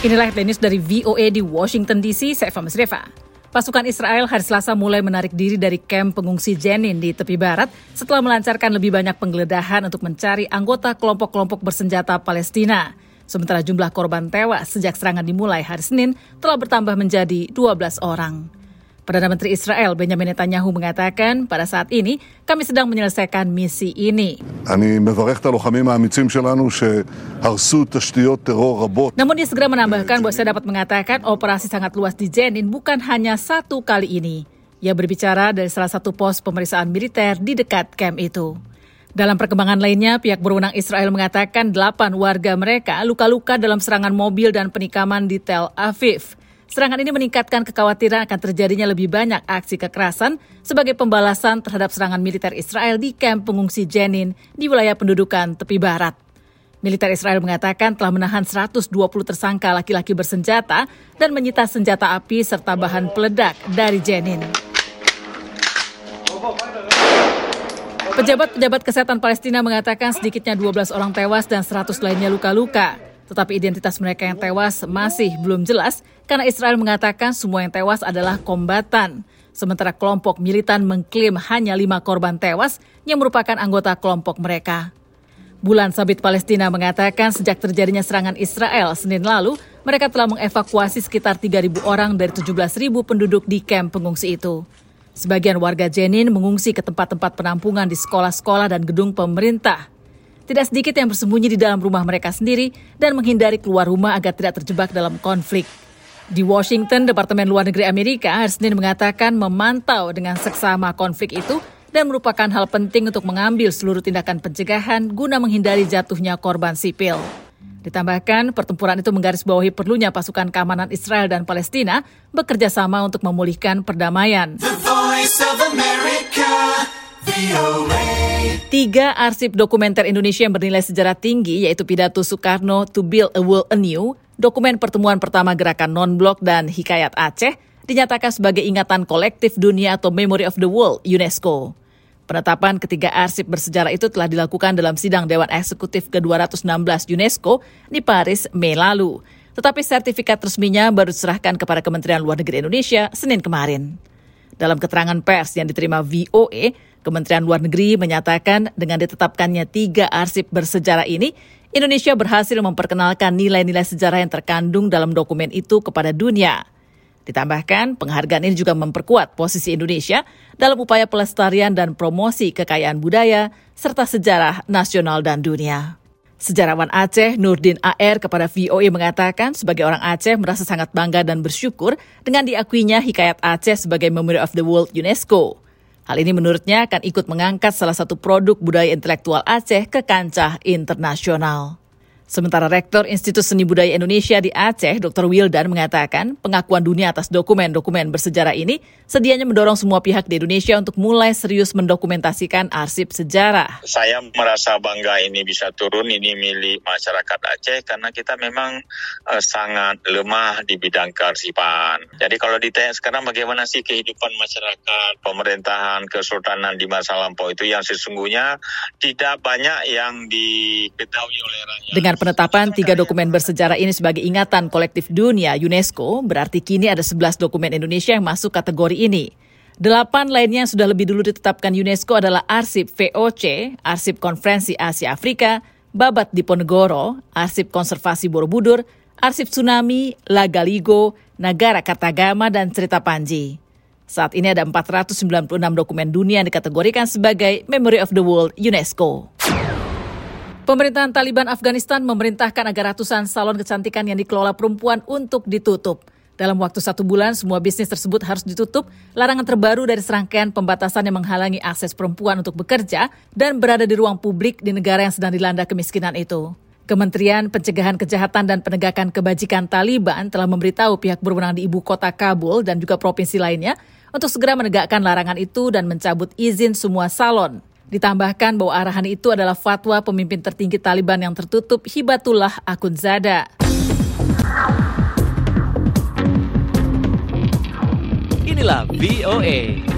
Inilah headline news dari VOA di Washington DC, saya Eva Mesreva. Pasukan Israel hari Selasa mulai menarik diri dari kamp pengungsi Jenin di tepi barat setelah melancarkan lebih banyak penggeledahan untuk mencari anggota kelompok-kelompok bersenjata Palestina. Sementara jumlah korban tewas sejak serangan dimulai hari Senin telah bertambah menjadi 12 orang. Perdana Menteri Israel Benjamin Netanyahu mengatakan pada saat ini kami sedang menyelesaikan misi ini. Namun dia segera menambahkan bahwa saya dapat mengatakan operasi sangat luas di Jenin bukan hanya satu kali ini. Ia berbicara dari salah satu pos pemeriksaan militer di dekat kamp itu. Dalam perkembangan lainnya, pihak berwenang Israel mengatakan 8 warga mereka luka-luka dalam serangan mobil dan penikaman di Tel Aviv. Serangan ini meningkatkan kekhawatiran akan terjadinya lebih banyak aksi kekerasan sebagai pembalasan terhadap serangan militer Israel di kamp pengungsi Jenin di wilayah pendudukan tepi barat. Militer Israel mengatakan telah menahan 120 tersangka laki-laki bersenjata dan menyita senjata api serta bahan peledak dari Jenin. Pejabat kesehatan Palestina mengatakan sedikitnya 12 orang tewas dan 100 lainnya luka-luka. Tetapi identitas mereka yang tewas masih belum jelas karena Israel mengatakan semua yang tewas adalah kombatan. Sementara kelompok militan mengklaim hanya 5 korban tewas yang merupakan anggota kelompok mereka. Bulan Sabit Palestina mengatakan sejak terjadinya serangan Israel Senin lalu, mereka telah mengevakuasi sekitar 3.000 orang dari 17.000 penduduk di kamp pengungsi itu. Sebagian warga Jenin mengungsi ke tempat-tempat penampungan di sekolah-sekolah dan gedung pemerintah. Tidak sedikit yang bersembunyi di dalam rumah mereka sendiri dan menghindari keluar rumah agar tidak terjebak dalam konflik. Di Washington, Departemen Luar Negeri Amerika hari Senin mengatakan memantau dengan seksama konflik itu dan merupakan hal penting untuk mengambil seluruh tindakan pencegahan guna menghindari jatuhnya korban sipil. Ditambahkan, pertempuran itu menggarisbawahi perlunya pasukan keamanan Israel dan Palestina bekerja sama untuk memulihkan perdamaian. The Voice of America, VOA. 3 arsip dokumenter Indonesia yang bernilai sejarah tinggi, yaitu pidato Soekarno To Build a World Anew, dokumen pertemuan pertama gerakan non-blok dan Hikayat Aceh, dinyatakan sebagai ingatan kolektif dunia atau Memory of the World UNESCO. Penetapan ketiga arsip bersejarah itu telah dilakukan dalam sidang Dewan Eksekutif ke-216 UNESCO di Paris, Mei lalu. Tetapi sertifikat resminya baru diserahkan kepada Kementerian Luar Negeri Indonesia Senin kemarin. Dalam keterangan pers yang diterima VOA, Kementerian Luar Negeri menyatakan dengan ditetapkannya 3 arsip bersejarah ini, Indonesia berhasil memperkenalkan nilai-nilai sejarah yang terkandung dalam dokumen itu kepada dunia. Ditambahkan, penghargaan ini juga memperkuat posisi Indonesia dalam upaya pelestarian dan promosi kekayaan budaya serta sejarah nasional dan dunia. Sejarawan Aceh Nurdin AR kepada VOA mengatakan sebagai orang Aceh merasa sangat bangga dan bersyukur dengan diakuinya Hikayat Aceh sebagai Memory of the World UNESCO. Hal ini menurutnya akan ikut mengangkat salah satu produk budaya intelektual Aceh ke kancah internasional. Sementara Rektor Institut Seni Budaya Indonesia di Aceh, Dr. Wildan mengatakan pengakuan dunia atas dokumen-dokumen bersejarah ini sedianya mendorong semua pihak di Indonesia untuk mulai serius mendokumentasikan arsip sejarah. Saya merasa bangga ini bisa turun, ini milik masyarakat Aceh karena kita memang sangat lemah di bidang kearsipan. Jadi kalau ditanya sekarang bagaimana sih kehidupan masyarakat, pemerintahan, kesultanan di masa lampau itu yang sesungguhnya tidak banyak yang diketahui oleh rakyat. Dengan penetapan 3 dokumen bersejarah ini sebagai ingatan kolektif dunia UNESCO, berarti kini ada 11 dokumen Indonesia yang masuk kategori ini. 8 lainnya yang sudah lebih dulu ditetapkan UNESCO adalah arsip VOC, arsip Konferensi Asia Afrika, Babat Diponegoro, arsip konservasi Borobudur, arsip tsunami, Lagaligo, Nagara Kartagama, dan Cerita Panji. Saat ini ada 496 dokumen dunia yang dikategorikan sebagai Memory of the World UNESCO. Pemerintahan Taliban Afghanistan memerintahkan agar ratusan salon kecantikan yang dikelola perempuan untuk ditutup. Dalam waktu 1 bulan, semua bisnis tersebut harus ditutup. Larangan terbaru dari serangkaian pembatasan yang menghalangi akses perempuan untuk bekerja dan berada di ruang publik di negara yang sedang dilanda kemiskinan itu. Kementerian Pencegahan Kejahatan dan Penegakan Kebajikan Taliban telah memberitahu pihak berwenang di ibu kota Kabul dan juga provinsi lainnya untuk segera menegakkan larangan itu dan mencabut izin semua salon. Ditambahkan bahwa arahan itu adalah fatwa pemimpin tertinggi Taliban yang tertutup Hibatullah Akhundzada. Inilah VOA.